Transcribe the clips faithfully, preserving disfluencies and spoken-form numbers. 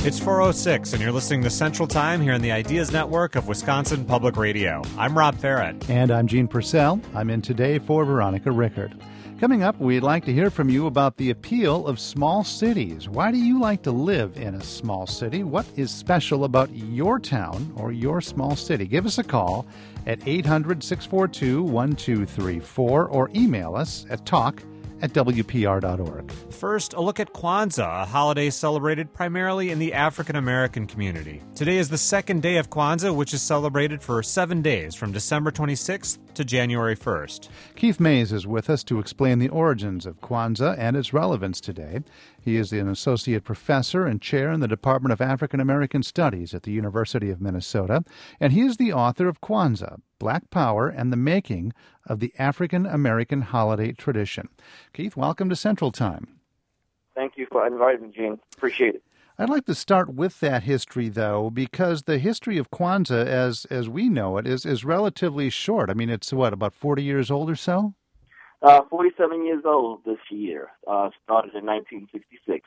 It's four oh six, and you're listening to Central Time here on the Ideas Network of Wisconsin Public Radio. I'm Rob Farrett. And I'm Gene Purcell. I'm in today for Veronica Rickard. Coming up, we'd like to hear from you about the appeal of small cities. Why do you like to live in a small city? What is special about your town or your small city? Give us a call at eight hundred, six four two, one two three four or email us at talk at w p r dot org. First, a look at Kwanzaa, a holiday celebrated primarily in the African-American community. Today is the second day of Kwanzaa, which is celebrated for seven days from December twenty-sixth to January first. Keith Mays is with us to explain the origins of Kwanzaa and its relevance today. He is an associate professor and chair in the Department of African American Studies at the University of Minnesota, and he is the author of Kwanzaa, Black Power and the Making of the African American Holiday Tradition. Keith, welcome to Central Time. Thank you for inviting me, Gene. Appreciate it. I'd like to start with that history, though, because the history of Kwanzaa, as as we know it, is, is relatively short. I mean, it's, what, about forty years old or so? Uh, forty-seven years old this year. Uh, started in nineteen sixty-six.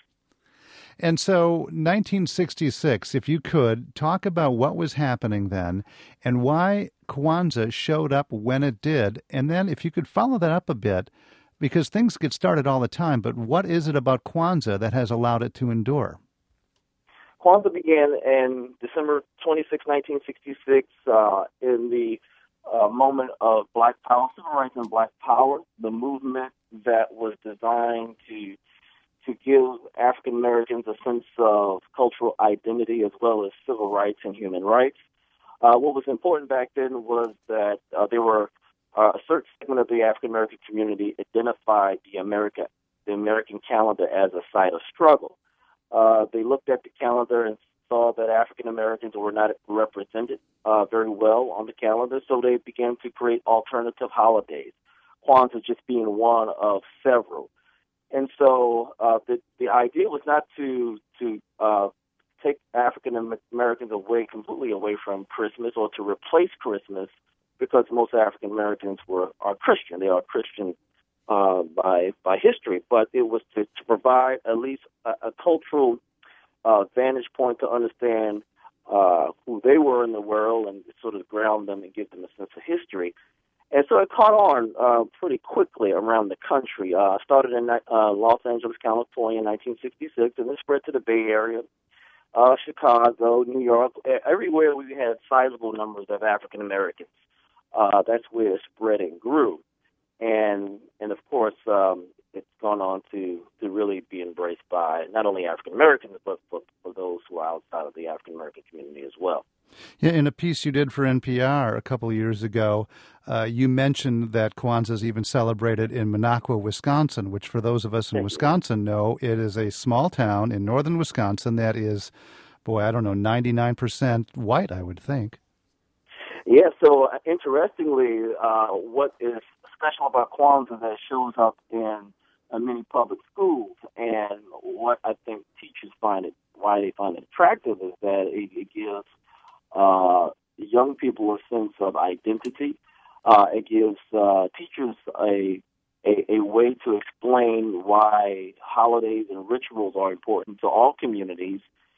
And so, nineteen sixty-six, if you could, talk about what was happening then and why Kwanzaa showed up when it did. And then, if you could follow that up a bit, because things get started all the time, but what is it about Kwanzaa that has allowed it to endure? Kwanzaa began in December twenty-sixth, nineteen sixty-six, uh, in the uh, moment of Black Power, civil rights and Black Power, the movement that was designed to to give African Americans a sense of cultural identity as well as civil rights and human rights. Uh, what was important back then was that uh, there were uh, a certain segment of the African American community identified the America, the American calendar as a site of struggle. Uh, they looked at the calendar and saw that African Americans were not represented uh, very well on the calendar, so they began to create alternative holidays, Kwanzaa just being one of several. And so uh, the the idea was not to to uh, take African Americans away completely away from Christmas or to replace Christmas, because most African Americans were are Christian. They are Christian uh, by by history, but it was to, to provide at least a, a cultural uh, vantage point to understand uh, who they were in the world and sort of ground them and give them a sense of history. And so it caught on uh, pretty quickly around the country. Uh, started in uh, Los Angeles, California in nineteen sixty-six, and then spread to the Bay Area, uh, Chicago, New York. Everywhere we had sizable numbers of African Americans. Uh, that's where it spread and grew. And, and of course, um, it's gone on to, to really be embraced by not only African Americans, but for, for those who are outside of the African American community as well. Yeah, in a piece you did for N P R a couple of years ago, uh, you mentioned that Kwanzaa is even celebrated in Minocqua, Wisconsin, which for those of us in Wisconsin know, it is a small town in northern Wisconsin that is, boy, I don't know, ninety-nine percent white, I would think. Yeah, so uh, interestingly, uh, what is special about Kwanzaa that shows up in uh, many public schools, and what I think teachers find it, why they find it attractive, is that it, it gives Uh, young people a sense of identity. Uh, it gives uh, teachers a, a a way to explain why holidays and rituals are important to all communities.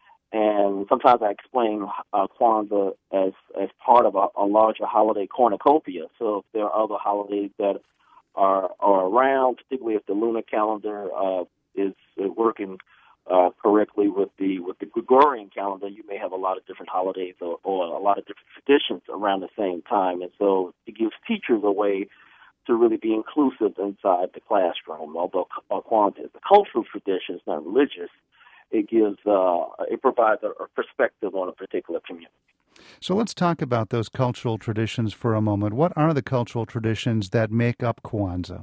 And sometimes I explain uh, Kwanzaa as as part of a, a larger holiday cornucopia. So if there are other holidays that are are around, particularly if the lunar calendar uh, is working Uh, correctly with the with the Gregorian calendar, you may have a lot of different holidays or, or a lot of different traditions around the same time, and so it gives teachers a way to really be inclusive inside the classroom. Although uh, Kwanzaa is a cultural tradition, it's not religious, it gives uh, it provides a, a perspective on a particular community. So let's talk about those cultural traditions for a moment. What are the cultural traditions that make up Kwanzaa?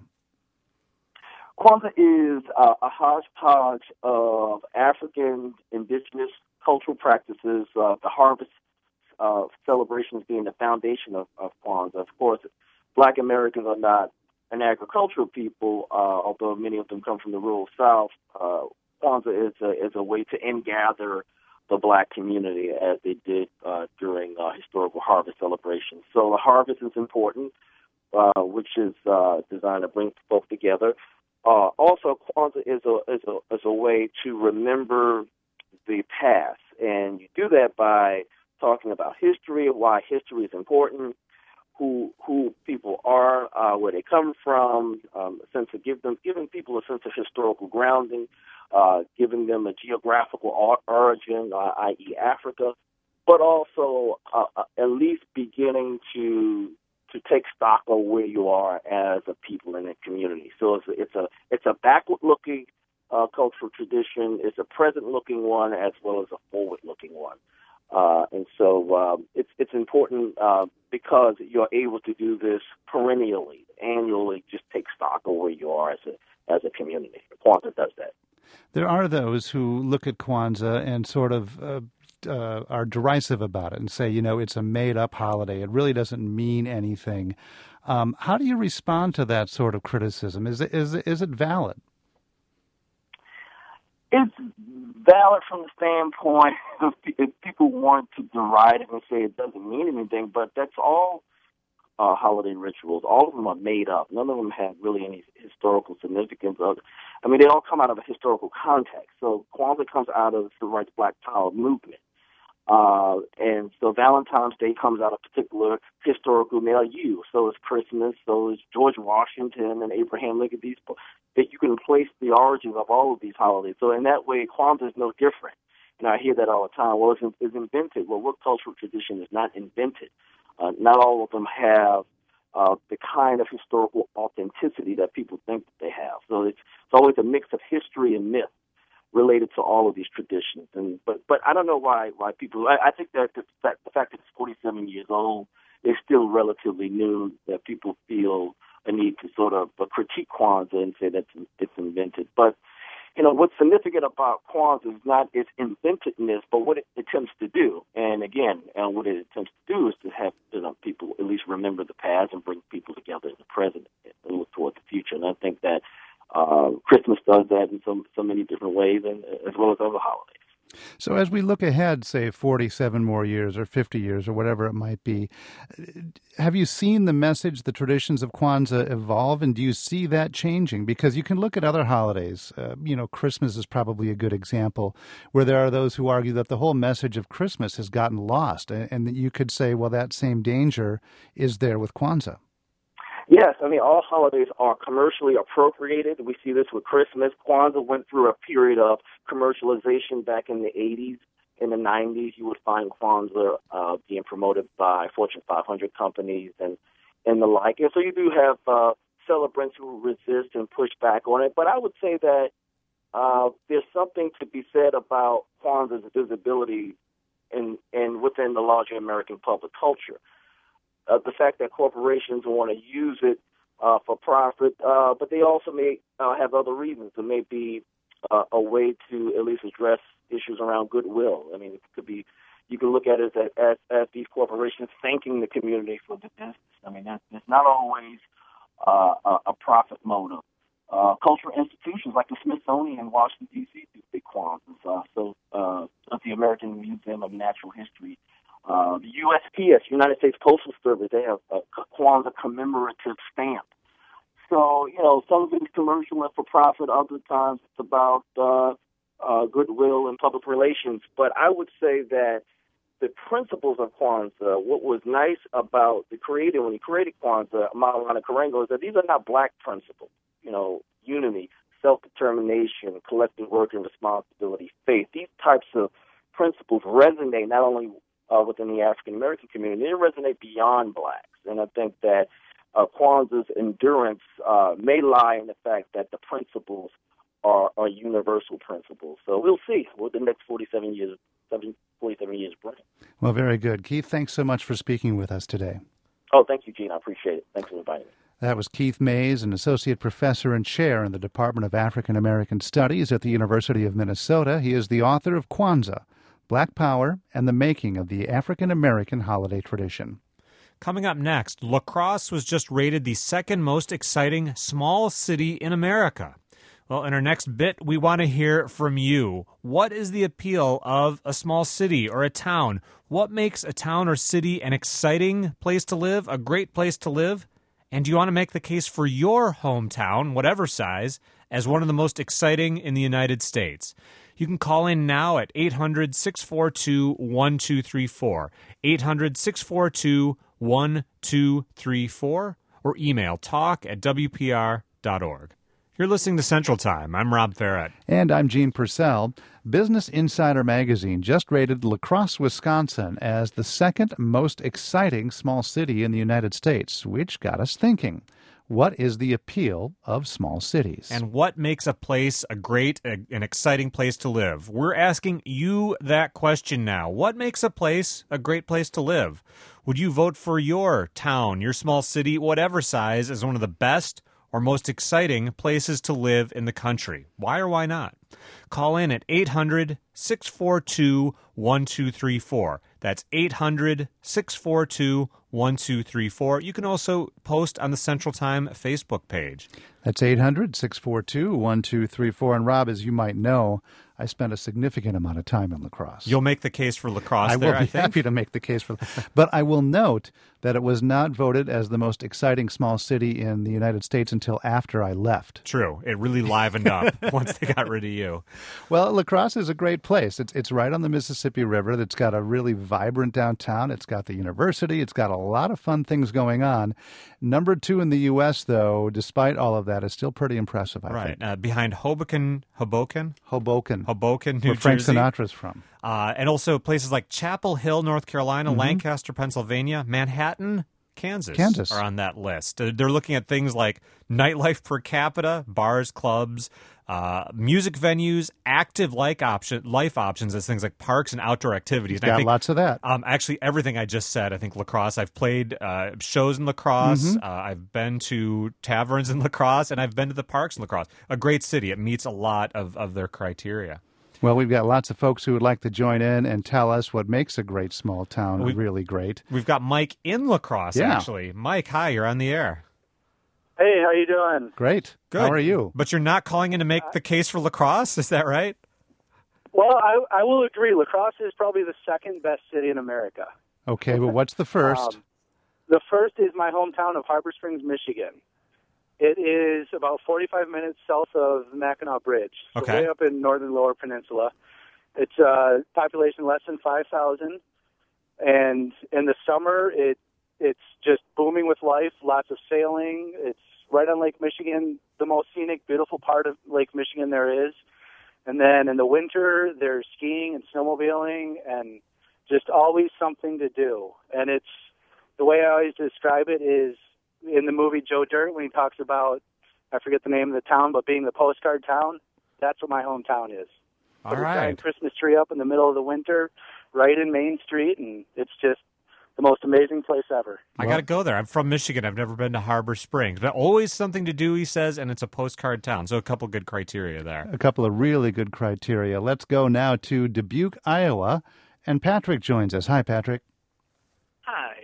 Kwanzaa is uh, a hodgepodge of African indigenous cultural practices, uh, the harvest uh, celebrations being the foundation of, of Kwanzaa. Of course, Black Americans are not an agricultural people, uh, although many of them come from the rural South. Uh, Kwanzaa is a, is a way to ingather the Black community as they did uh, during uh, historical harvest celebrations. So the harvest is important, uh, which is uh, designed to bring folks together. Uh, also, Kwanzaa is a, is a is a way to remember the past. And you do that by talking about history, why history is important, who who people are, uh, where they come from, um, a sense of give them giving people a sense of historical grounding, uh, giving them a geographical or- origin, uh, that is, Africa, but also uh, uh, at least beginning to to take stock of where you are as a people in a community. So it's a, it's a it's a backward-looking uh, cultural tradition. It's a present-looking one as well as a forward-looking one. Uh, and so um, it's it's important uh, because you're able to do this perennially, annually. Just take stock of where you are as a as a community. Kwanzaa does that. There are those who look at Kwanzaa and sort of uh, uh, are derisive about it and say, you know, it's a made-up holiday. It really doesn't mean anything. Um, how do you respond to that sort of criticism? Is it, is it, is it valid? It's valid from the standpoint of if people want to deride it and say it doesn't mean anything, but that's all uh, holiday rituals. All of them are made up. None of them have really any historical significance. Of, I mean, they all come out of a historical context. So Kwanzaa comes out of the Civil Rights Black Power movement. Uh, and so Valentine's Day comes out of particular historical milieu. So is Christmas, so is George Washington and Abraham Lincoln. These that you can place the origins of all of these holidays. So in that way, Kwanzaa is no different. And I hear that all the time. Well, it's, it's invented. Well, what cultural tradition is not invented? Uh, not all of them have uh, the kind of historical authenticity that people think that they have. So it's, it's always a mix of history and myth related to all of these traditions. And but but I don't know why why people. I, I think that the fact, the fact that it's forty-seven years old is still relatively new. That people feel a need to sort of uh, critique Kwanzaa and say that it's invented. But you know what's significant about Kwanzaa is not its inventiveness, but what it attempts to do. And again, uh, what it attempts to do is to have you know, people at least remember the past and bring people together in the present and look toward the future. And I think that. Uh, Christmas does that in so, so many different ways, and as well as other holidays. So as we look ahead, say forty-seven more years or fifty years or whatever it might be, have you seen the message, the traditions of Kwanzaa evolve, and do you see that changing? Because you can look at other holidays. Uh, you know, Christmas is probably a good example, where there are those who argue that the whole message of Christmas has gotten lost, and, and you could say, well, that same danger is there with Kwanzaa. Yes, I mean, all holidays are commercially appropriated. We see this with Christmas. Kwanzaa went through a period of commercialization back in the eighties. In the nineties, you would find Kwanzaa uh, being promoted by Fortune five hundred companies and, and the like. And so you do have uh, celebrants who resist and push back on it. But I would say that uh, there's something to be said about Kwanzaa's visibility in, in within the larger American public culture. Uh, the fact that corporations want to use it uh, for profit, uh, but they also may uh, have other reasons. It may be uh, a way to at least address issues around goodwill. I mean, it could be, you can look at it as, as, as these corporations thanking the community for the business. I mean, that's, that's not always uh, a, a profit motive. Uh, cultural institutions like the Smithsonian in Washington, D C do big Kwanzaas. Uh, so uh, the American Museum of Natural History. Uh, the U S P S, United States Postal Service, they have a Kwanzaa commemorative stamp. So, you know, some of it is commercial and for profit. Other times it's about uh, uh, goodwill and public relations. But I would say that the principles of Kwanzaa, what was nice about the creator when he created Kwanzaa, Maulana Karenga, is that these are not black principles. You know, unity, self-determination, collective work and responsibility, faith. These types of principles resonate not only Uh, within the African-American community. They resonate beyond blacks. And I think that uh, Kwanzaa's endurance uh, may lie in the fact that the principles are, are universal principles. So we'll see what the next forty-seven years, forty-seven years bring. Well, very good. Keith, thanks so much for speaking with us today. Oh, thank you, Gene. I appreciate it. Thanks for inviting me. That was Keith Mays, an associate professor and chair in the Department of African American Studies at the University of Minnesota. He is the author of Kwanzaa, Black Power, and the Making of the African-American Holiday Tradition. Coming up next, La Crosse was just rated the second most exciting small city in America. Well, in our next bit, we want to hear from you. What is the appeal of a small city or a town? What makes a town or city an exciting place to live, a great place to live? And do you want to make the case for your hometown, whatever size, as one of the most exciting in the United States? You can call in now at eight hundred, six four two, one two three four, eight hundred, six four two, one two three four, or email talk at w p r dot org. You're listening to Central Time. I'm Rob Farrett. And I'm Gene Purcell. Business Insider magazine just rated La Crosse, Wisconsin as the second most exciting small city in the United States, which got us thinking. What is the appeal of small cities? And what makes a place a great, a, an exciting place to live? We're asking you that question now. What makes a place a great place to live? Would you vote for your town, your small city, whatever size, as one of the best or most exciting places to live in the country? Why or why not? Call in at eight hundred, six four two, one two three four. That's eight hundred, six four two, one two three four. You can also post on the Central Time Facebook page. That's eight hundred, six four two, one two three four. And Rob, as you might know, I spent a significant amount of time in La Crosse. You'll make the case for La Crosse I there, will be I think. happy to make the case for But I will note that it was not voted as the most exciting small city in the United States until after I left. True. It really livened up once they got rid of you. Well, La Crosse is a great place. It's it's right on the Mississippi River. It's got a really vibrant downtown. It's got the university. It's got a lot of fun things going on. Number two in the U S, though, despite all of that, is still pretty impressive, I Right. think. Uh, behind Hoboken, Hoboken? Hoboken. Hoboken, New where Frank Jersey. Sinatra's from. Uh, and also places like Chapel Hill, North Carolina, Mm-hmm. Lancaster, Pennsylvania, Manhattan, Kansas, Kansas. are on that list. Uh, They're looking at things like nightlife per capita, bars, clubs, uh, music venues, active like option, life options as things like parks and outdoor activities. And I Got think, lots of that. Um, actually, everything I just said, I think La Crosse. I've played uh, shows in La Crosse. Mm-hmm. Uh, I've been to taverns in La Crosse, and I've been to the parks in La Crosse. A great city. It meets a lot of, of their criteria. Well, we've got lots of folks who would like to join in and tell us what makes a great small town We- really great. We've got Mike in La Crosse, Yeah. actually. Mike, hi, you're on the air. Hey, how you doing? Great. Good. How are you? But you're not calling in to make the case for La Crosse, is that right? Well, I, I will agree. La Crosse is probably the second best city in America. Okay, but what's the first? Um, the first is my hometown of Harbor Springs, Michigan. It is about forty-five minutes south of Mackinac Bridge, so Okay. way up in northern Lower Peninsula. It's uh, population less than five thousand, and in the summer, it it's just booming with life. Lots of sailing. It's right on Lake Michigan, the most scenic, beautiful part of Lake Michigan there is. And then in the winter, there's skiing and snowmobiling, and just always something to do. And it's the way I always describe it is in the movie Joe Dirt when he talks about, I forget the name of the town, but being the postcard town. That's what my hometown is. All Put a right. giant Christmas tree up in the middle of the winter, right in Main Street, and it's just the most amazing place ever. I got to go there. I'm from Michigan. I've never been to Harbor Springs. But always something to do, he says, and it's a postcard town. So a couple good criteria there. A couple of really good criteria. Let's go now to Dubuque, Iowa, and Patrick joins us. Hi, Patrick. Hi.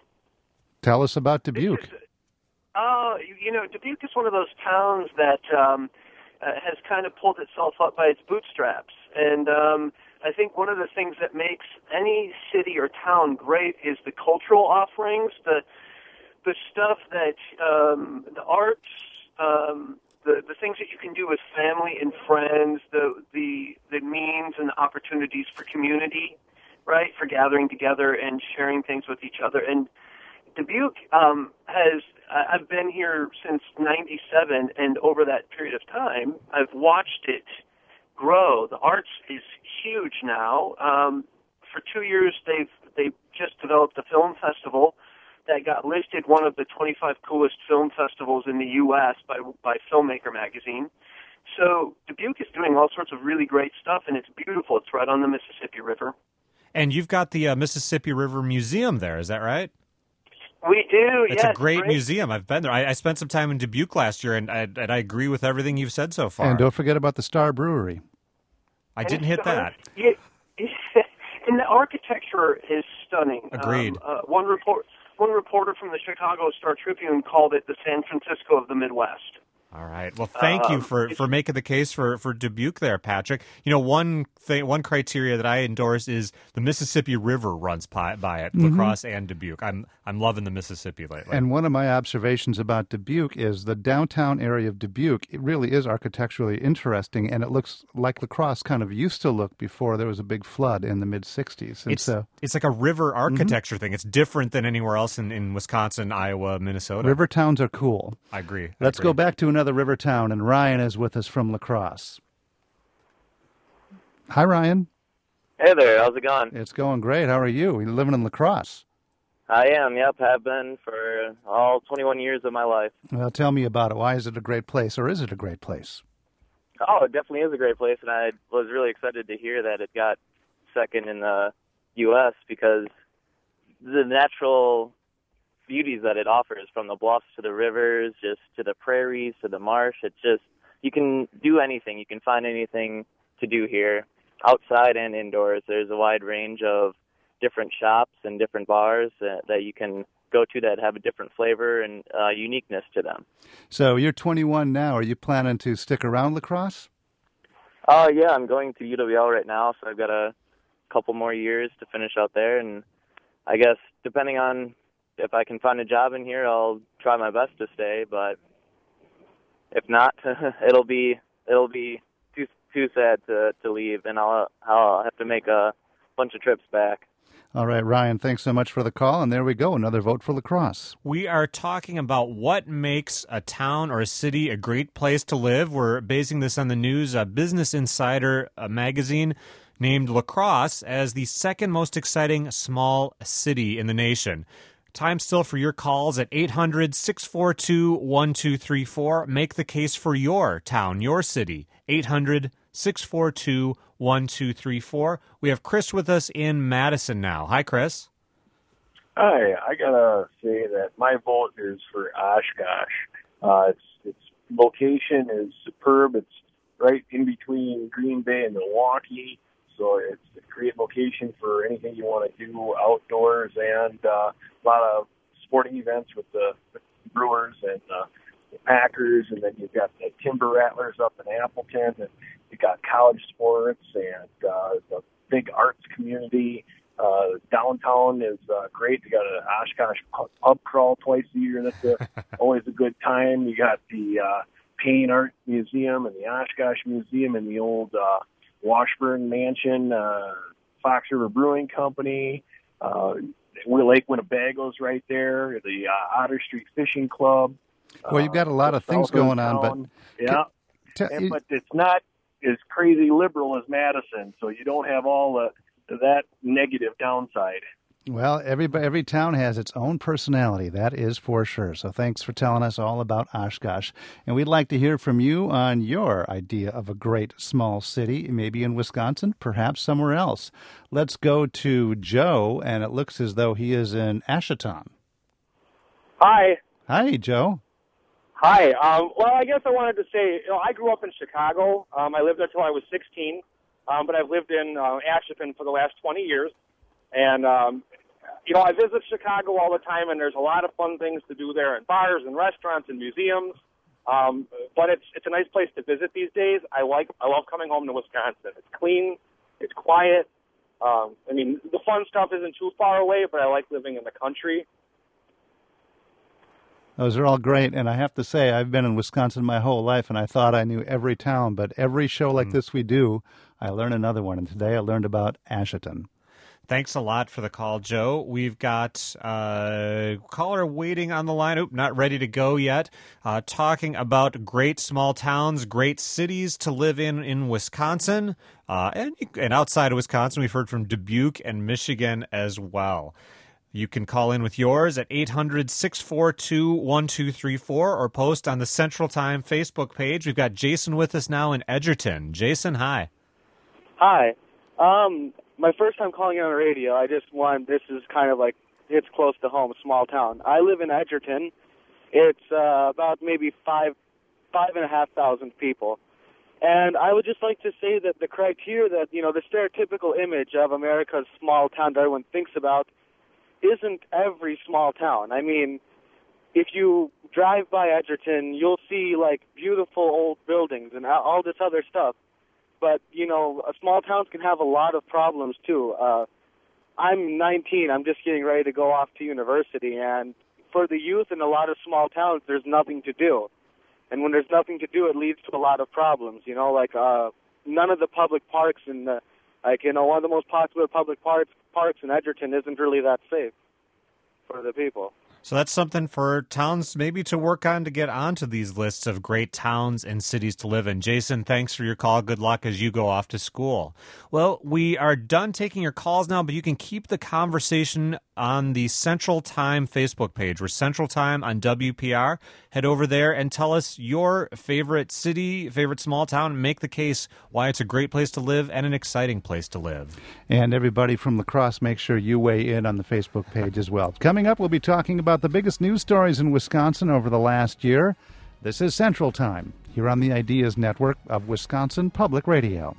Tell us about This Dubuque. is- Oh, you, you know, Dubuque is one of those towns that um, uh, has kind of pulled itself up by its bootstraps. And um, I think one of the things that makes any city or town great is the cultural offerings, the the stuff that, um, the arts, um, the, the things that you can do with family and friends, the, the, the means and the opportunities for community, right, for gathering together and sharing things with each other. And Dubuque um, has, I- I've been here since ninety-seven, and over that period of time, I've watched it grow. The arts is huge now. Um, for two years, they've they've just developed a film festival that got listed one of the twenty-five coolest film festivals in the U S by by Filmmaker magazine. So Dubuque is doing all sorts of really great stuff, and it's beautiful. It's right on the Mississippi River. And you've got the uh, Mississippi River Museum there, is that right? We do, It's yes. a great museum. I've been there. I, I spent some time in Dubuque last year, and I, and I agree with everything you've said so far. And don't forget about the Star Brewery. I And didn't it's hit stunning. that. Yeah, and the architecture is stunning. Agreed. Um, uh, one report, one reporter from the Chicago Star Tribune called it the San Francisco of the Midwest. All right. Well, thank you Um, for, for making the case for, for Dubuque there, Patrick. You know, one thing, one criteria that I endorse is the Mississippi River runs by, by it, La Crosse and Dubuque. I'm I'm loving the Mississippi lately. And one of my observations about Dubuque is the downtown area of Dubuque, it really is architecturally interesting, and it looks like La Crosse kind of used to look before there was a big flood in the mid-sixties. And It's so, it's like a river architecture thing. It's different than anywhere else in, in Wisconsin, Iowa, Minnesota. river towns are cool. I agree. I Let's agree. go back to another river town, and Ryan is with us from La Crosse. Hi, Ryan. Hey there, how's it going? It's going great. How are you? You're living in La Crosse. I am, yep, have been for all twenty-one years of my life. Well, tell me about it. Why is it a great place, or is it a great place? Oh, it definitely is a great place, and I was really excited to hear that it got second in the U S because the natural beauties that it offers, from the bluffs to the rivers, just to the prairies, to the marsh, it's just, you can do anything. You can find anything to do here, outside and indoors. There's a wide range of different shops and different bars that, that you can go to that have a different flavor and uh, uniqueness to them. So you're twenty-one now. Are you planning to stick around La Crosse? Oh, uh, yeah, I'm going to U W L right now, so I've got a couple more years to finish out there, and I guess depending on if I can find a job in here, I'll try my best to stay, but if not, it'll be it'll be too too sad to, to leave, and I'll I'll have to make a bunch of trips back. All right, Ryan, thanks so much for the call, and there we go, another vote for La Crosse. We are talking about what makes a town or a city a great place to live. We're basing this on the news. Uh, Business Insider uh, magazine named La Crosse as the second most exciting small city in the nation. Time still for your calls at eight hundred, six four two, one two three four. Make the case for your town, your city. eight hundred, six four two, one two three four. We have Chris with us in Madison now. Hi, Chris. Hi, I gotta say that my vote is for Oshkosh. Uh, its its location is superb. It's right in between Green Bay and Milwaukee, so it's a great location for anything you want to do outdoors, and uh, a lot of sporting events with the, the Brewers and uh, the Packers, and then you've got the Timber Rattlers up in Appleton, and you got college sports and uh, the big arts community. Uh, downtown is uh, great. You got an Oshkosh pub, pub crawl twice a year. That's a, always a good time. You got the uh, Payne Art Museum and the Oshkosh Museum and the old uh, Washburn Mansion, uh, Fox River Brewing Company. Uh, Lake Winnebago's right there. The uh, Otter Street Fishing Club. Well, you've got a lot uh, of things going on, but yeah, t- and, but it's not as crazy liberal as Madison, so you don't have all the that negative downside. Well, every every town has its own personality, that is for sure. So thanks for telling us all about Oshkosh. And we'd like to hear from you on your idea of a great small city, maybe in Wisconsin, perhaps somewhere else. Let's go to Joe, and it looks as though he is in Asheton. Hi. Hi, Joe. Hi. Um, well, I guess I wanted to say, you know, I grew up in Chicago. Um, I lived there until I was sixteen, um, but I've lived in uh, Asheton for the last twenty years. And, um, you know, I visit Chicago all the time, and there's a lot of fun things to do there, and bars and restaurants and museums. Um, but it's it's a nice place to visit these days. I like I love coming home to Wisconsin. It's clean, it's quiet. Um, I mean, the fun stuff isn't too far away, but I like living in the country. Those are all great, and I have to say, I've been in Wisconsin my whole life, and I thought I knew every town, but every show like mm. this we do, I learn another one, and today I learned about Asheton. Thanks a lot for the call, Joe. We've got a caller waiting on the line. Oop, not ready to go yet. Uh, talking about great small towns, great cities to live in in Wisconsin. Uh, and, and outside of Wisconsin, we've heard from Dubuque and Michigan as well. You can call in with yours at eight hundred, six four two, one two three four or post on the Central Time Facebook page. We've got Jason with us now in Edgerton. Jason, hi. Hi. Um... My first time calling on the radio, I just want, this is kind of like, it's close to home, a small town. I live in Edgerton. It's uh, about maybe five, five and a half thousand people. And I would just like to say that the criteria that, you know, the stereotypical image of America's small town that everyone thinks about isn't every small town. I mean, if you drive by Edgerton, you'll see like beautiful old buildings and all this other stuff. But, you know, small towns can have a lot of problems, too. Uh, I'm nineteen. I'm just getting ready to go off to university. And for the youth in a lot of small towns, there's nothing to do. And when there's nothing to do, it leads to a lot of problems. You know, like uh, none of the public parks in the, like, you know, one of the most popular public parks, parks in Edgerton isn't really that safe for the people. So that's something for towns maybe to work on to get onto these lists of great towns and cities to live in. Jason, thanks for your call. Good luck as you go off to school. Well, we are done taking your calls now, but you can keep the conversation on the Central Time Facebook page. We're Central Time on W P R. Head over there and tell us your favorite city, favorite small town, and make the case why it's a great place to live and an exciting place to live. And everybody from La Crosse, make sure you weigh in on the Facebook page as well. Coming up, we'll be talking about the biggest news stories in Wisconsin over the last year. This is Central Time, here on the Ideas Network of Wisconsin Public Radio.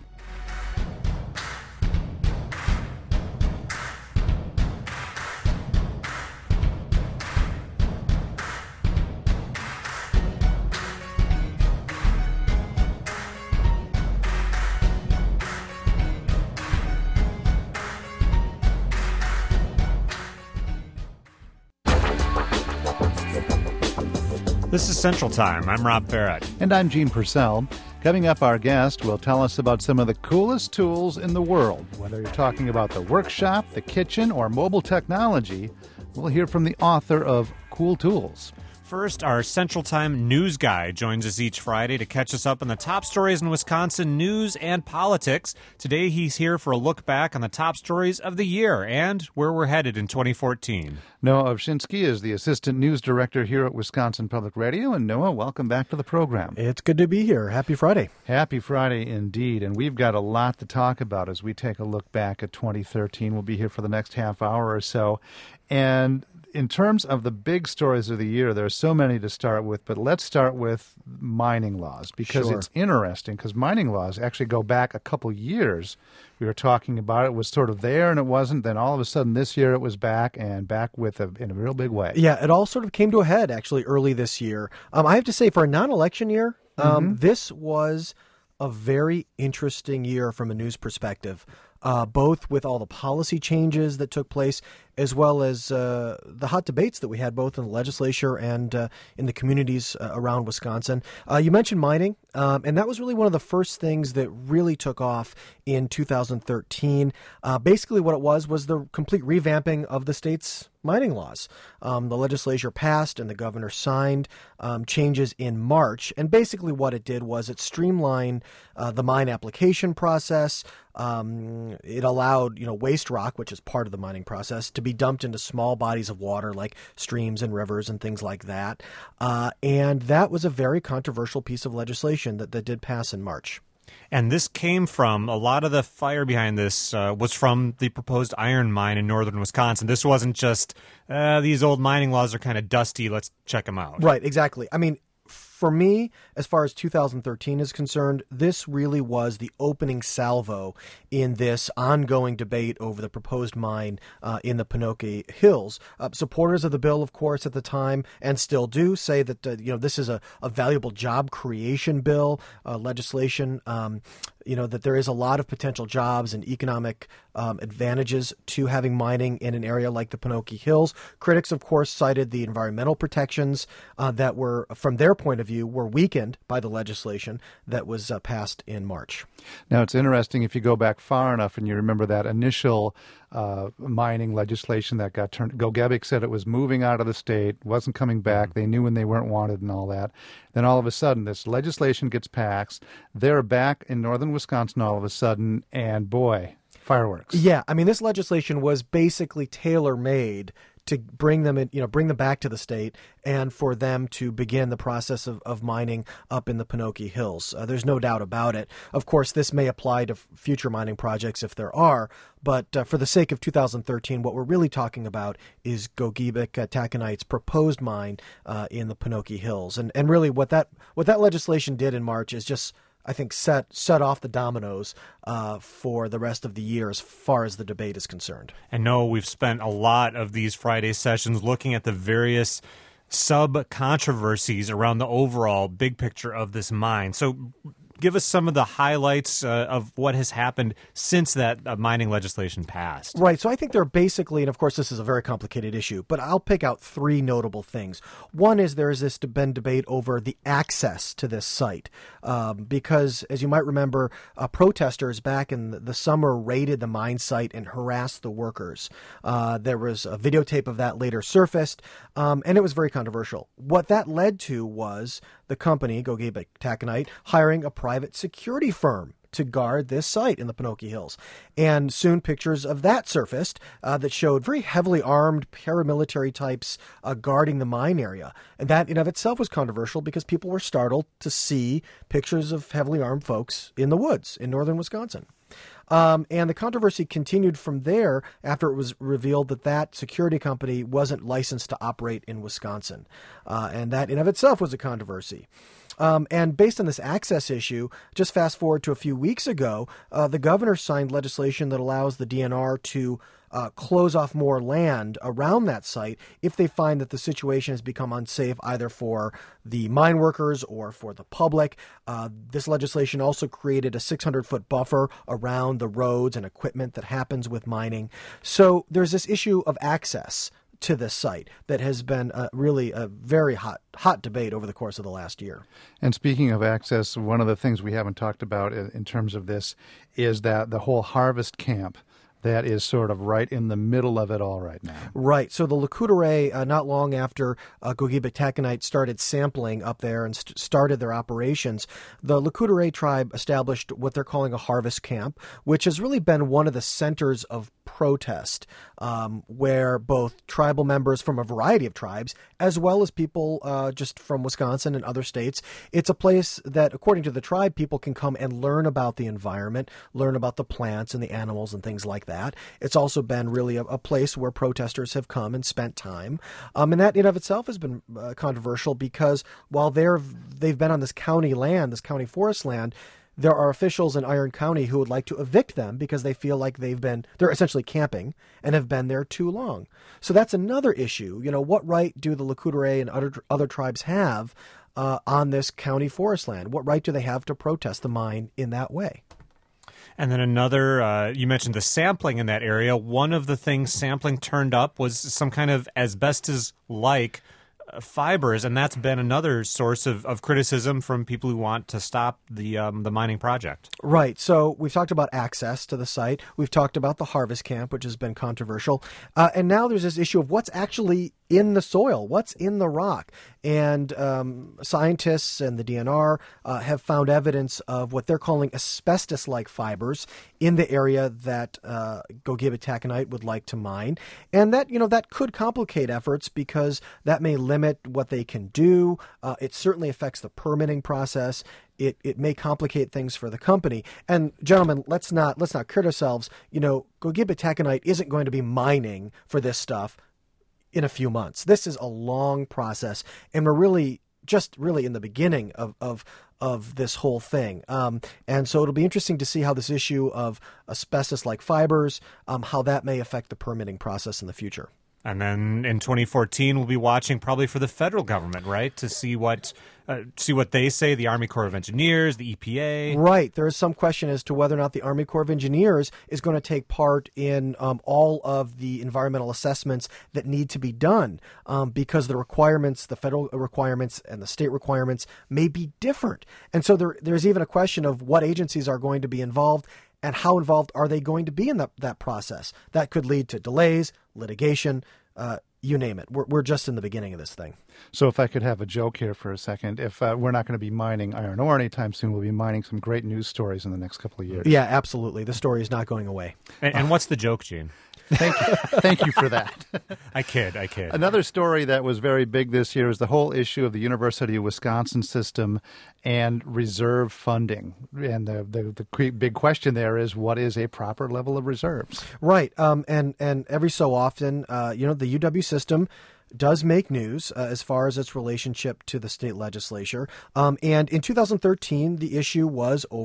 This is Central Time. I'm Rob Barrett. And I'm Gene Purcell. Coming up, our guest will tell us about some of the coolest tools in the world. Whether you're talking about the workshop, the kitchen, or mobile technology, we'll hear from the author of Cool Tools. First, our Central Time news guy joins us each Friday to catch us up on the top stories in Wisconsin news and politics. Today, he's here for a look back on the top stories of the year and where we're headed in twenty fourteen. Noah Ovshinsky is the assistant news director here at Wisconsin Public Radio. And Noah, welcome back to the program. It's good to be here. Happy Friday. Happy Friday indeed. And we've got a lot to talk about as we take a look back at twenty thirteen. We'll be here for the next half hour or so. And in terms of the big stories of the year, there are so many to start with, but let's start with mining laws because Sure. it's interesting because mining laws actually go back a couple years. We were talking about it, it was sort of there and it wasn't. Then all of a sudden this year it was back and back with a, in a real big way. Yeah, it all sort of came to a head actually early this year. Um, I have to say, for a non-election year, um, Mm-hmm. this was a very interesting year from a news perspective, uh, both with all the policy changes that took place as well as uh, the hot debates that we had both in the legislature and uh, in the communities uh, around Wisconsin. Uh, you mentioned mining, um, and that was really one of the first things that really took off in two thousand thirteen. Uh, basically what it was was the complete revamping of the state's mining laws. Um, the legislature passed and the governor signed um, changes in March, and basically what it did was it streamlined uh, the mine application process. Um, it allowed, you know, waste rock, which is part of the mining process, to be dumped into small bodies of water like streams and rivers and things like that. Uh, and that was a very controversial piece of legislation that, that did pass in March. And this came from, a lot of the fire behind this uh, was from the proposed iron mine in northern Wisconsin. This wasn't just, uh, these old mining laws are kind of dusty, let's check them out. Right, exactly. I mean, for me, as far as two thousand thirteen is concerned, this really was the opening salvo in this ongoing debate over the proposed mine uh, in the Pinocchio Hills. Uh, supporters of the bill, of course, at the time, and still do, say that uh, you know this is a, a valuable job creation bill, uh, legislation, um, you know, that there is a lot of potential jobs and economic um, advantages to having mining in an area like the Pinocchio Hills. Critics, of course, cited the environmental protections uh, that were, from their point of view, were weakened by the legislation that was uh, passed in March. Now, it's interesting if you go back far enough and you remember that initial uh, mining legislation that got turned. Gogebic said it was moving out of the state, wasn't coming back. They knew when they weren't wanted and all that. Then all of a sudden, this legislation gets passed. They're back in northern Wisconsin all of a sudden, and boy, fireworks. Yeah, I mean, this legislation was basically tailor-made to bring them in, you know, bring them back to the state and for them to begin the process of, of mining up in the Pinocchio Hills. Uh, there's no doubt about it. Of course, this may apply to f- future mining projects if there are, but uh, for the sake of two thousand thirteen, what we're really talking about is Gogebic uh, Taconite's proposed mine uh, in the Pinocchio Hills. And and really what that what that legislation did in March is just, I think, set set off the dominoes uh, for the rest of the year as far as the debate is concerned. And no, we've spent a lot of these Friday sessions looking at the various sub-controversies around the overall big picture of this mine. So give us some of the highlights uh, of what has happened since that uh, mining legislation passed. Right. So I think there are basically, and of course this is a very complicated issue, but I'll pick out three notable things. One is there has this been debate over the access to this site um, because, as you might remember, uh, protesters back in the summer raided the mine site and harassed the workers. Uh, there was a videotape of that later surfaced, um, and it was very controversial. What that led to was the company, Gogebic Taconite, hiring a private security firm to guard this site in the Pinocchio Hills. And soon pictures of that surfaced uh, that showed very heavily armed paramilitary types uh, guarding the mine area. And that in of itself was controversial because people were startled to see pictures of heavily armed folks in the woods in northern Wisconsin. Um, and the controversy continued from there after it was revealed that that security company wasn't licensed to operate in Wisconsin. Uh, and that in of itself was a controversy. Um, and based on this access issue, just fast forward to a few weeks ago, uh, the governor signed legislation that allows the D N R to uh, close off more land around that site if they find that the situation has become unsafe either for the mine workers or for the public. Uh, this legislation also created a six hundred foot buffer around the roads and equipment that happens with mining. So there's this issue of access to this site that has been uh, really a very hot hot debate over the course of the last year. And speaking of access, one of the things we haven't talked about in, in terms of this is that the whole harvest camp that is sort of right in the middle of it all right now. Right. So the Lac-Courte, uh, not long after uh, Gogebic Taconite started sampling up there and st- started their operations, the Lac-Courte tribe established what they're calling a harvest camp, which has really been one of the centers of protest, um, where both tribal members from a variety of tribes, as well as people uh, just from Wisconsin and other states, it's a place that, according to the tribe, people can come and learn about the environment, learn about the plants and the animals and things like that. It's also been really a, a place where protesters have come and spent time. Um, and that in of itself has been uh, controversial because while they're, they've been on this county land, this county forest land, there are officials in Iron County who would like to evict them because they feel like they've been, they're essentially camping and have been there too long. So that's another issue. You know, what right do the Lac-Courte and other, other tribes have uh, on this county forest land? What right do they have to protest the mine in that way? And then another, uh, you mentioned the sampling in that area. One of the things sampling turned up was some kind of asbestos-like uh, fibers, and that's been another source of, of criticism from people who want to stop the um, the mining project. Right. So we've talked about access to the site. We've talked about the harvest camp, which has been controversial. Uh, and now there's this issue of what's actually in the soil, what's in the rock. And um, scientists and the D N R uh, have found evidence of what they're calling asbestos-like fibers in the area that uh, Gogebic Taconite would like to mine. And that, you know, that could complicate efforts because that may limit what they can do. Uh, it certainly affects the permitting process. It it may complicate things for the company. And gentlemen, let's not let's not kid ourselves. You know, Gogebic Taconite isn't going to be mining for this stuff in a few months. This is a long process, and we're really just really in the beginning of of of this whole thing. Um, and so it'll be interesting to see how this issue of asbestos-like fibers, um, how that may affect the permitting process in the future. And then in twenty fourteen, we'll be watching probably for the federal government, right, to see what uh, see what they say, the Army Corps of Engineers, the E P A. Right. There is some question as to whether or not the Army Corps of Engineers is going to take part in um, all of the environmental assessments that need to be done um, because the requirements, the federal requirements and the state requirements may be different. And so there, there's even a question of what agencies are going to be involved and how involved are they going to be in that, that process. That could lead to delays, litigation, uh, you name it. We're, we're just in the beginning of this thing. So if I could have a joke here for a second, if uh, we're not going to be mining iron ore anytime soon, we'll be mining some great news stories in the next couple of years. Yeah, absolutely. The story is not going away. And, and what's the joke, Gene? Thank you. Thank you for that. I kid, I kid. Another story that was very big this year is the whole issue of the University of Wisconsin system and reserve funding. And the, the, the big question there is, what is a proper level of reserves? Right. Um, and, and every so often, uh, you know, the U W system does make news uh, as far as its relationship to the state legislature. Um, and in two thousand thirteen, the issue was over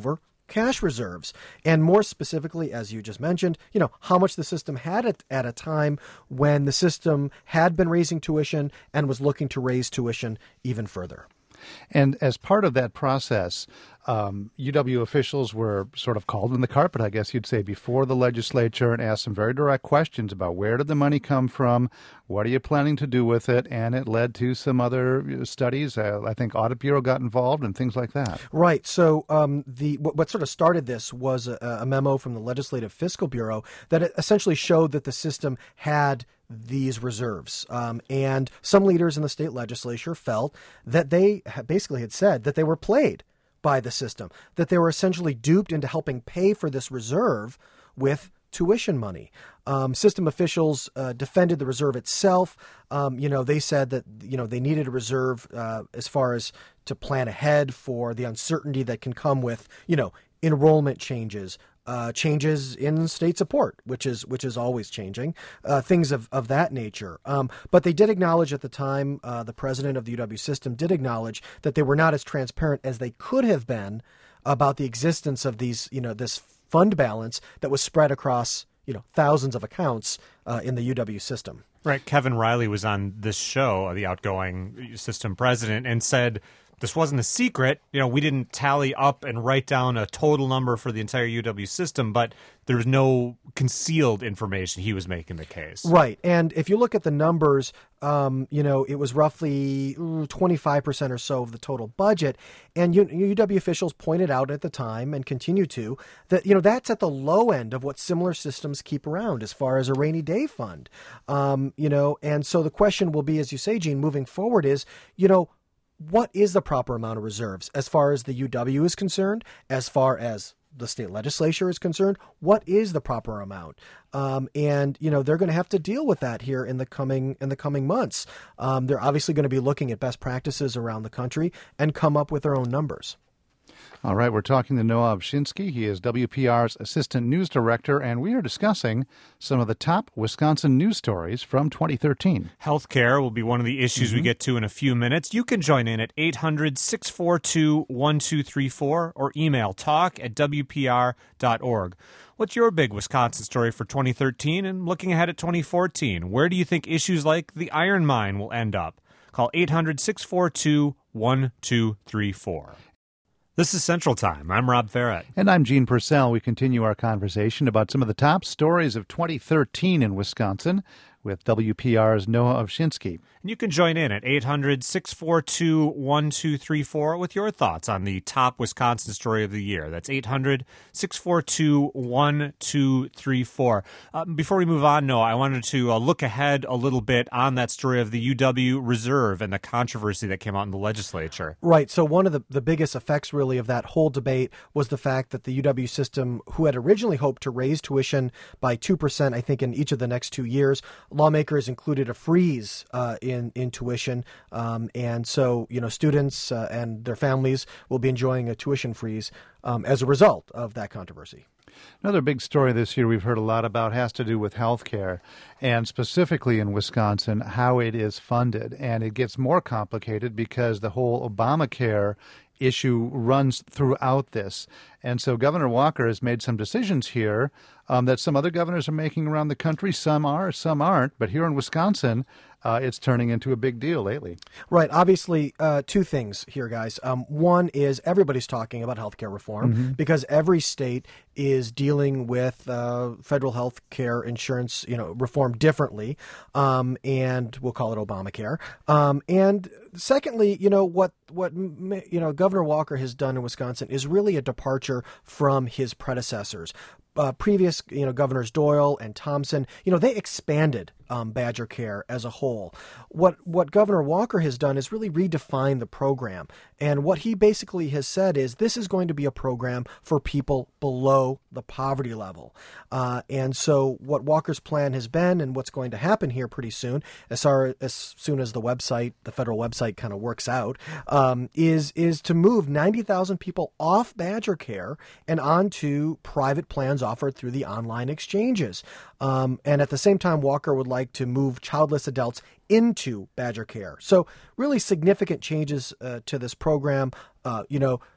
cash reserves, and more specifically, as you just mentioned, you know, how much the system had at, at a time when the system had been raising tuition and was looking to raise tuition even further. And as part of that process, um, U W officials were sort of called in the carpet, I guess you'd say, before the legislature and asked some very direct questions about where did the money come from, what are you planning to do with it, and it led to some other studies. Uh, I think Audit Bureau got involved and things like that. Right. So um, the what, what sort of started this was a, a memo from the Legislative Fiscal Bureau that essentially showed that the system had these reserves. Um, and some leaders in the state legislature felt that they basically had said that they were played by the system, that they were essentially duped into helping pay for this reserve with tuition money. Um, system officials uh, defended the reserve itself. Um, you know, they said that, you know, they needed a reserve uh, as far as to plan ahead for the uncertainty that can come with, you know, enrollment changes, Uh, changes in state support, which is which is always changing, uh, things of, of that nature. Um, but they did acknowledge at the time, uh, the president of the U W system did acknowledge that they were not as transparent as they could have been about the existence of these, you know, this fund balance that was spread across, you know, thousands of accounts uh, in the U W system. Right. Kevin Riley was on this show, the outgoing system president, and said this wasn't a secret. You know, we didn't tally up and write down a total number for the entire U W system, but there's no concealed information. He was making the case. Right. And if you look at the numbers, um, you know, it was roughly twenty-five percent or so of the total budget. And U W officials pointed out at the time and continue to that, you know, that's at the low end of what similar systems keep around as far as a rainy day fund. Um, you know, and so the question will be, as you say, Gene, moving forward is, you know, what is the proper amount of reserves as far as the U W is concerned, as far as the state legislature is concerned? What is the proper amount? Um, and, you know, they're going to have to deal with that here in the coming in the coming months. Um, they're obviously going to be looking at best practices around the country and come up with their own numbers. All right, we're talking to Noah Ovchinsky. He is W P R's Assistant News Director, and we are discussing some of the top Wisconsin news stories from twenty thirteen. Healthcare will be one of the issues mm-hmm. we get to in a few minutes. You can join in at eight hundred, six four two, one two three four or email talk at w p r dot org. What's your big Wisconsin story for twenty thirteen? And looking ahead at twenty fourteen, where do you think issues like the iron mine will end up? Call eight hundred, six four two, one two three four. This is Central Time. I'm Rob Farrett. And I'm Gene Purcell. We continue our conversation about some of the top stories of twenty thirteen in Wisconsin with W P R's Noah Ovchinsky. And you can join in at eight hundred, six four two, one two three four with your thoughts on the top Wisconsin story of the year. That's eight hundred, six four two, one two three four. Uh, before we move on, Noah, I wanted to uh, look ahead a little bit on that story of the U W Reserve and the controversy that came out in the legislature. Right. So one of the, the biggest effects, really, of that whole debate was the fact that the U W system, who had originally hoped to raise tuition by two percent, I think, in each of the next two years, lawmakers included a freeze uh, in, in tuition. Um, and so, you know, students uh, and their families will be enjoying a tuition freeze um, as a result of that controversy. Another big story this year we've heard a lot about has to do with health care, and specifically in Wisconsin, how it is funded. And it gets more complicated because the whole Obamacare issue runs throughout this. And so Governor Walker has made some decisions here um, that some other governors are making around the country. Some are, some aren't. But here in Wisconsin, uh, it's turning into a big deal lately. Right. Obviously, uh, two things here, guys. Um, one is everybody's talking about healthcare reform mm-hmm. because every state is dealing with uh, federal health care insurance, you know, reform differently. Um, and we'll call it Obamacare. Um, and secondly, you know, what, what, you know, Governor Walker has done in Wisconsin is really a departure from his predecessors. Uh, previous, you know, Governors Doyle and Thompson, you know, they expanded um, Badger Care as a whole. What what Governor Walker has done is really redefine the program. And what he basically has said is this is going to be a program for people below the poverty level. Uh, and so what Walker's plan has been and what's going to happen here pretty soon, as, far, as soon as the website, the federal website kind of works out, um, is, is to move ninety thousand people off Badger Care and onto private plans offered through the online exchanges. Um, and at the same time, Walker would like to move childless adults into Badger Care. So really significant changes uh, to this program. Uh, you know,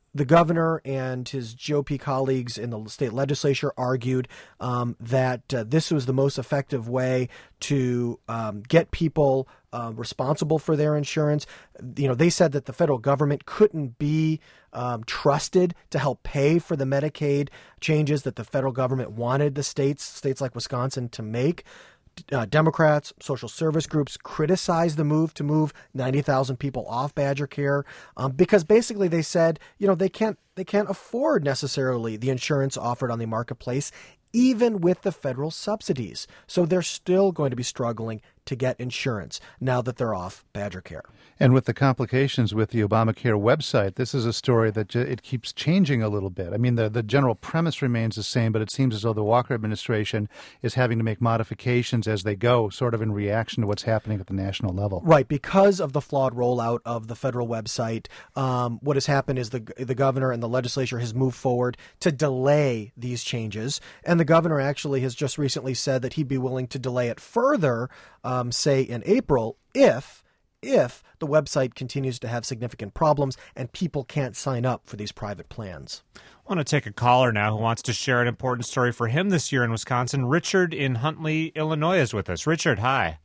the governor and his G O P colleagues in the state legislature argued um, that uh, this was the most effective way to um, get people uh, responsible for their insurance. You know, they said that the federal government couldn't be um, trusted to help pay for the Medicaid changes that the federal government wanted the states, states like Wisconsin, to make. Uh, Democrats, social service groups criticized the move to move ninety thousand people off Badger Care um, because basically they said, you know, they can't they can't afford necessarily the insurance offered on the marketplace, even with the federal subsidies. So they're still going to be struggling to get insurance now that they're off Badger Care. And with the complications with the Obamacare website, this is a story that j- it keeps changing a little bit. I mean, the, the general premise remains the same, but it seems as though the Walker administration is having to make modifications as they go, sort of in reaction to what's happening at the national level. Right. Because of the flawed rollout of the federal website, um, what has happened is the the governor and the legislature has moved forward to delay these changes. And the governor actually has just recently said that he'd be willing to delay it further, um, say in April, if if the website continues to have significant problems and people can't sign up for these private plans. I want to take a caller now who wants to share an important story for him this year in Wisconsin. Richard in Huntley, Illinois is with us. Richard, hi.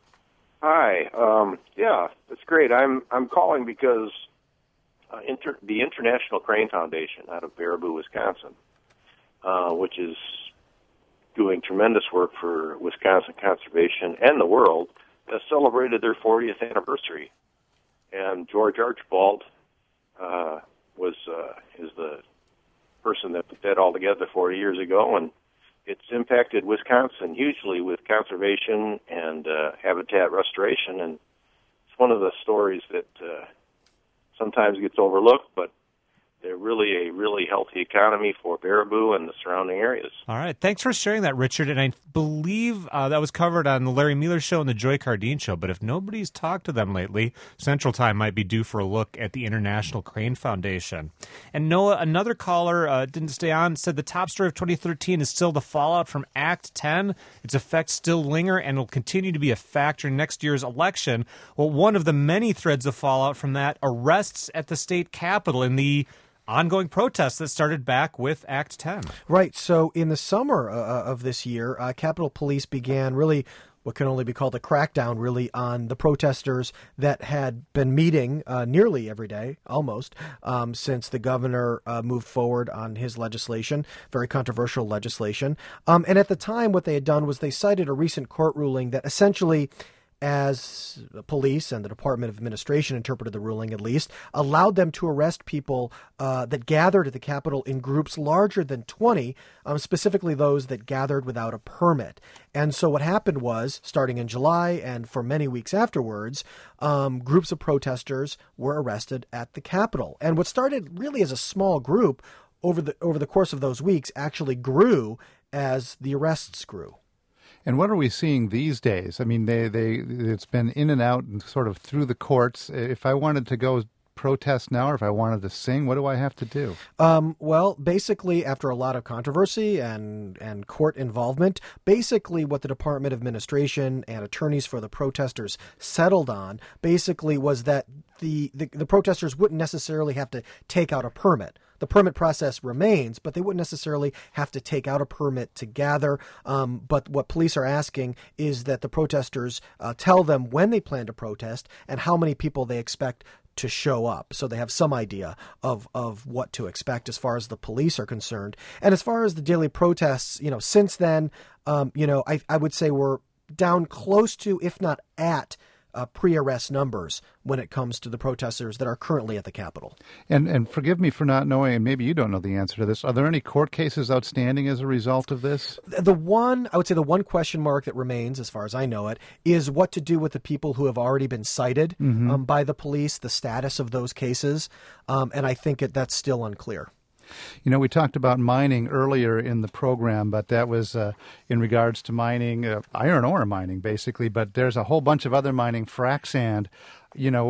Hi. Um, yeah, that's great. I'm I'm calling because uh, inter- the International Crane Foundation out of Baraboo, Wisconsin, uh, which is doing tremendous work for Wisconsin conservation and the world, has celebrated their fortieth anniversary, and George Archibald uh, was uh, is the person that put that all together forty years ago, and it's impacted Wisconsin hugely with conservation and uh, habitat restoration, and it's one of the stories that uh, sometimes gets overlooked, but they're really a really healthy economy for Baraboo and the surrounding areas. All right. Thanks for sharing that, Richard. And I believe uh, that was covered on the Larry Mueller Show and the Joy Cardine Show. But if nobody's talked to them lately, Central Time might be due for a look at the International Crane Foundation. And Noah, another caller uh, didn't stay on, said the top story of twenty thirteen is still the fallout from Act ten. Its effects still linger and will continue to be a factor in next year's election. Well, one of the many threads of fallout from that, arrests at the state capitol in the ongoing protests that started back with Act ten. Right. So in the summer uh, of this year, uh, Capitol Police began really what can only be called a crackdown, really, on the protesters that had been meeting uh, nearly every day, almost, um, since the governor uh, moved forward on his legislation, very controversial legislation. Um, and at the time, what they had done was they cited a recent court ruling that essentially, as the police and the Department of Administration interpreted the ruling, at least, allowed them to arrest people uh, that gathered at the Capitol in groups larger than twenty, um, specifically those that gathered without a permit. And so what happened was, starting in July and for many weeks afterwards, um, groups of protesters were arrested at the Capitol. And what started really as a small group over the over the course of those weeks actually grew as the arrests grew. And what are we seeing these days? I mean, they, they it's been in and out and sort of through the courts. If I wanted to go protest now, or if I wanted to sing, what do I have to do? Um, well, basically, after a lot of controversy and, and court involvement, basically what the Department of Administration and attorneys for the protesters settled on basically was that the, the, the protesters wouldn't necessarily have to take out a permit. The permit process remains, but they wouldn't necessarily have to take out a permit to gather. Um, but what police are asking is that the protesters uh, tell them when they plan to protest and how many people they expect to show up, so they have some idea of, of what to expect as far as the police are concerned. And as far as the daily protests, you know, since then, um, you know, I, I would say we're down close to, if not at, Uh, pre-arrest numbers when it comes to the protesters that are currently at the Capitol. And and forgive me for not knowing, and maybe you don't know the answer to this. Are there any court cases outstanding as a result of this? The one, I would say the one question mark that remains, as far as I know it, is what to do with the people who have already been cited mm-hmm. um, by the police, the status of those cases. Um, and I think it, that's still unclear. You know, we talked about mining earlier in the program, but that was uh, in regards to mining, uh, iron ore mining, basically. But there's a whole bunch of other mining, frac sand. You know,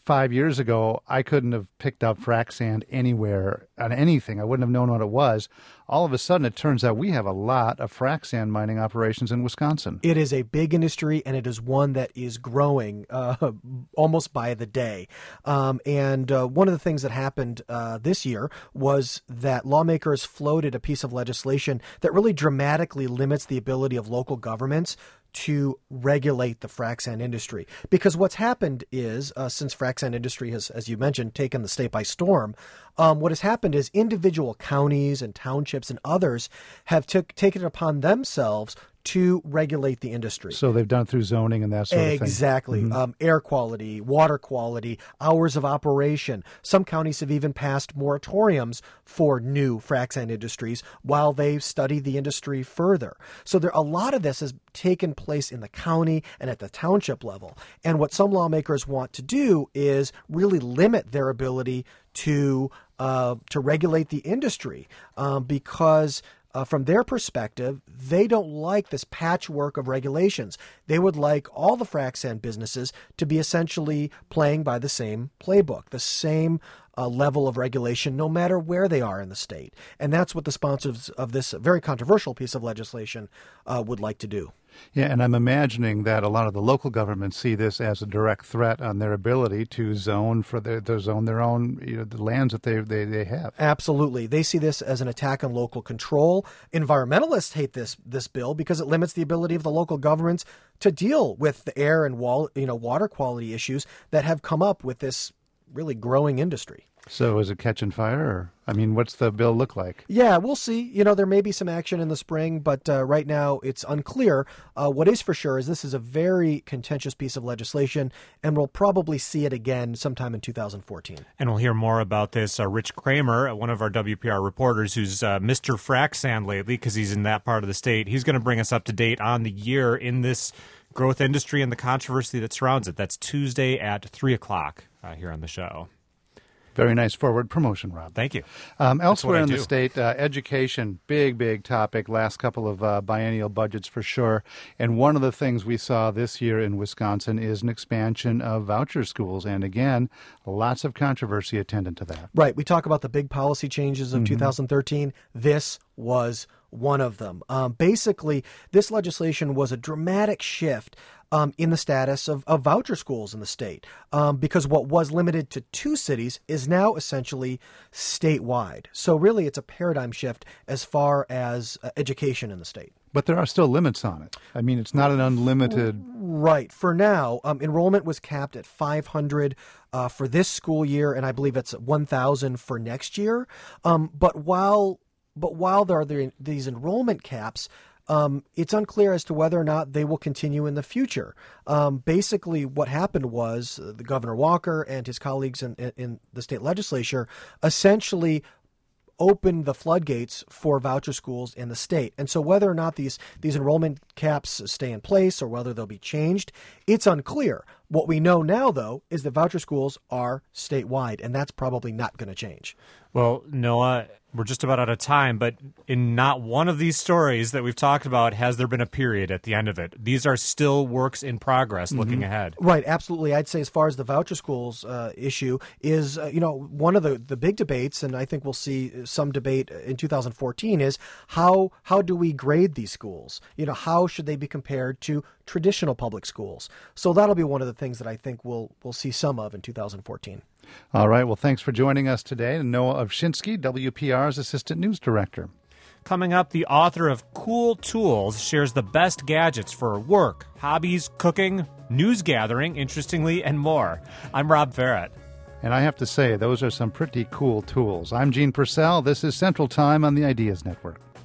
five years ago, I couldn't have picked up frac sand anywhere on anything. I wouldn't have known what it was. All of a sudden, it turns out we have a lot of frac sand mining operations in Wisconsin. It is a big industry, and it is one that is growing uh, almost by the day. Um, and uh, one of the things that happened uh, this year was that lawmakers floated a piece of legislation that really dramatically limits the ability of local governments to regulate the frac sand industry. Because what's happened is, uh, since frac sand industry has, as you mentioned, taken the state by storm, um, what has happened is individual counties and townships and others have took, taken it upon themselves to regulate the industry. So they've done it through zoning and that sort of thing. Exactly. Mm-hmm. Um, air quality, water quality, hours of operation. Some counties have even passed moratoriums for new frac sand industries while they study the industry further. So there, a lot of this has taken place in the county and at the township level. And what some lawmakers want to do is really limit their ability to uh, to regulate the industry um, because Uh, from their perspective, they don't like this patchwork of regulations. They would like all the frac sand businesses to be essentially playing by the same playbook, the same uh, level of regulation, no matter where they are in the state. And that's what the sponsors of this very controversial piece of legislation uh, would like to do. Yeah, and I'm imagining that a lot of the local governments see this as a direct threat on their ability to zone for their, to zone their own, you know, the lands that they, they they have. Absolutely, they see this as an attack on local control. Environmentalists hate this this bill because it limits the ability of the local governments to deal with the air and wall, you know, water quality issues that have come up with this really growing industry. So is it catching fire? Or, I mean, what's the bill look like? Yeah, we'll see. You know, there may be some action in the spring, but uh, right now it's unclear. Uh, what is for sure is this is a very contentious piece of legislation, and we'll probably see it again sometime in two thousand fourteen. And we'll hear more about this. Uh, Rich Kramer, one of our W P R reporters who's uh, Mister Frac Sand lately because he's in that part of the state, he's going to bring us up to date on the year in this growth industry and the controversy that surrounds it. That's Tuesday at three o'clock uh, here on the show. Very nice forward promotion, Rob. Thank you. Um, elsewhere in do. the state, uh, education, big, big topic, last couple of uh, biennial budgets for sure. And one of the things we saw this year in Wisconsin is an expansion of voucher schools. And again, lots of controversy attendant to that. Right. We talk about the big policy changes of mm-hmm. two thousand thirteen. This was one of them. Um, basically, this legislation was a dramatic shift Um, in the status of, of voucher schools in the state, um, because what was limited to two cities is now essentially statewide. So really, it's a paradigm shift as far as uh, education in the state. But there are still limits on it. I mean, it's not an unlimited... Right. For now, um, enrollment was capped at five hundred uh, for this school year, and I believe it's one thousand for next year. Um, but while but while there are the, these enrollment caps, Um, it's unclear as to whether or not they will continue in the future. Um, basically, what happened was uh, the Governor Walker and his colleagues in, in, in the state legislature essentially opened the floodgates for voucher schools in the state. And so whether or not these, these enrollment caps stay in place or whether they'll be changed, it's unclear. What we know now, though, is that voucher schools are statewide, and that's probably not going to change. Well, Noah, we're just about out of time, but in not one of these stories that we've talked about has there been a period at the end of it. These are still works in progress looking mm-hmm. ahead. Right, absolutely. I'd say as far as the voucher schools uh, issue is, uh, you know, one of the, the big debates, and I think we'll see some debate in two thousand fourteen, is how how do we grade these schools? You know, how should they be compared to traditional public schools? So that'll be one of the things that I think we'll, we'll see some of in two thousand fourteen. All right. Well, thanks for joining us today. Noah Ovchinsky, W P R's Assistant News Director. Coming up, the author of Cool Tools shares the best gadgets for work, hobbies, cooking, news gathering, interestingly, and more. I'm Rob Farrett. And I have to say, those are some pretty cool tools. I'm Gene Purcell. This is Central Time on the Ideas Network.